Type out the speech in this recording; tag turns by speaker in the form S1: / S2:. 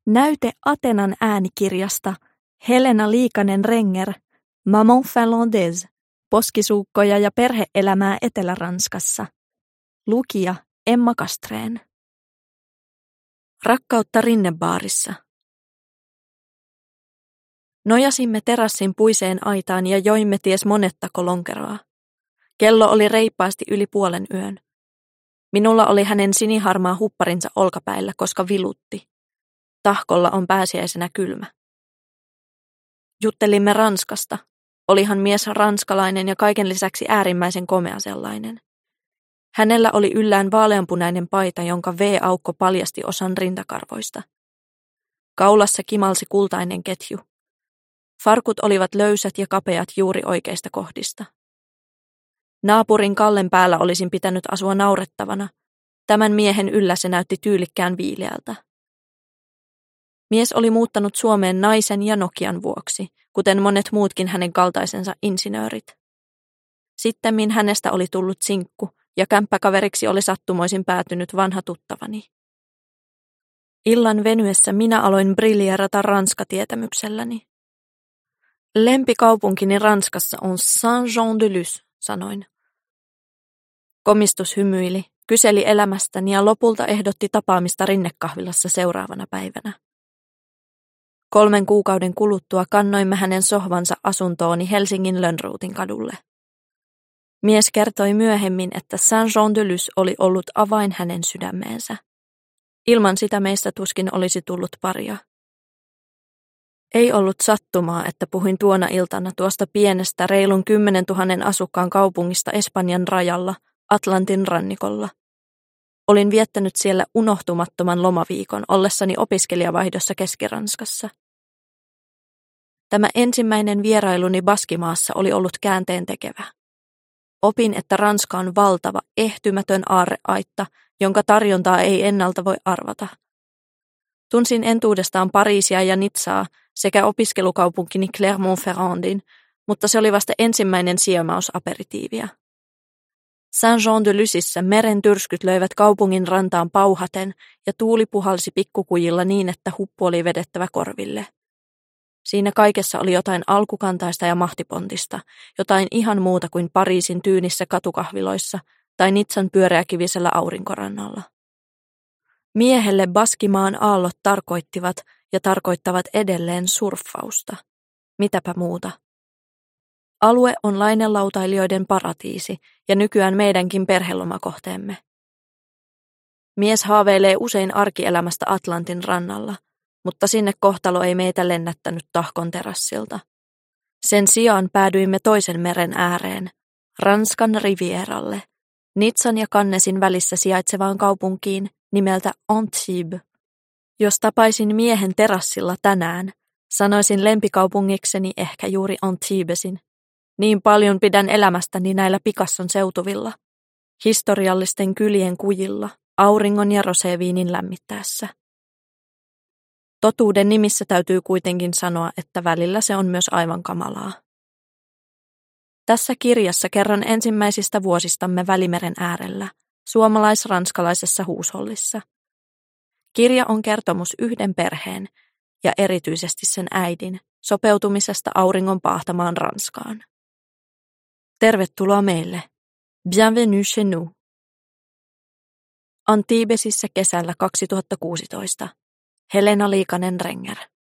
S1: Näyte Atenan äänikirjasta Helena Liikanen-Renger, Maman finlandaise, poskisuukkoja ja perhe-elämää Etelä-Ranskassa. Lukija Emma Castrén. Rakkautta rinnebaarissa. Nojasimme terassin puiseen aitaan ja joimme ties monettako lonkeroa. Kello oli reippaasti yli 00:30. Minulla oli hänen siniharmaa hupparinsa olkapäillä, koska vilutti. Tahkolla on pääsiäisenä kylmä. Juttelimme Ranskasta. Olihan mies ranskalainen ja kaiken lisäksi äärimmäisen komea sellainen. Hänellä oli yllään vaaleanpunainen paita, jonka V-aukko paljasti osan rintakarvoista. Kaulassa kimalsi kultainen ketju. Farkut olivat löysät ja kapeat juuri oikeista kohdista. Naapurin Kallen päällä olisin pitänyt asua naurettavana. Tämän miehen yllä se näytti tyylikkään viileältä. Mies oli muuttanut Suomeen naisen ja Nokian vuoksi, kuten monet muutkin hänen kaltaisensa insinöörit. Sittemmin hänestä oli tullut sinkku, ja kämppäkaveriksi oli sattumoisin päätynyt vanha tuttavani. Illan venyessä minä aloin briljerata ranskatietämykselläni. Lempikaupunkini Ranskassa on Saint-Jean-de-Luz, sanoin. Komistus hymyili, kyseli elämästäni ja lopulta ehdotti tapaamista rinnekahvilassa seuraavana päivänä. 3 kuukauden kuluttua kannoimme hänen sohvansa asuntooni Helsingin Lönnruutin kadulle. Mies kertoi myöhemmin, että Saint-Jean-de-Luz oli ollut avain hänen sydämeensä. Ilman sitä meistä tuskin olisi tullut paria. Ei ollut sattumaa, että puhuin tuona iltana tuosta pienestä reilun 10 000 asukkaan kaupungista Espanjan rajalla, Atlantin rannikolla. Olin viettänyt siellä unohtumattoman lomaviikon ollessani opiskelijavaihdossa Keski-Ranskassa. Tämä ensimmäinen vierailuni Baskimaassa oli ollut käänteentekevä. Opin, että Ranska on valtava, ehtymätön aarreaitta, jonka tarjontaa ei ennalta voi arvata. Tunsin entuudestaan Pariisia ja Nizzaa sekä opiskelukaupunkini Clermont-Ferrandin, mutta se oli vasta ensimmäinen siemaus aperitiiviä. Saint-Jean-de-Luzissä meren tyrskyt löivät kaupungin rantaan pauhaten ja tuuli puhalsi pikkukujilla niin, että huppu oli vedettävä korville. Siinä kaikessa oli jotain alkukantaista ja mahtipontista, jotain ihan muuta kuin Pariisin tyynissä katukahviloissa tai Nizzan pyöreäkivisellä aurinkorannalla. Miehelle Baskimaan aallot tarkoittivat ja tarkoittavat edelleen surffausta. Mitäpä muuta. Alue on lainelautailijoiden paratiisi ja nykyään meidänkin perhelomakohteemme. Mies haaveilee usein arkielämästä Atlantin rannalla, mutta sinne kohtalo ei meitä lennättänyt Tahkon terassilta. Sen sijaan päädyimme toisen meren ääreen, Ranskan Rivieralle, Nizzan ja Cannesin välissä sijaitsevaan kaupunkiin nimeltä Antibes. Jos tapaisin miehen terassilla tänään, sanoisin lempikaupungikseni ehkä juuri Antibesin. Niin paljon pidän elämästäni näillä Picasson seutuvilla, historiallisten kylien kujilla, auringon ja roseviinin lämmittäessä. Totuuden nimissä täytyy kuitenkin sanoa, että välillä se on myös aivan kamalaa. Tässä kirjassa kerron ensimmäisistä vuosistamme Välimeren äärellä, suomalais-ranskalaisessa huushollissa. Kirja on kertomus yhden perheen, ja erityisesti sen äidin, sopeutumisesta auringon paahtamaan Ranskaan. Tervetuloa meille. Bienvenue chez nous. Antibesissä kesällä 2016. Helena Liikanen-Renger.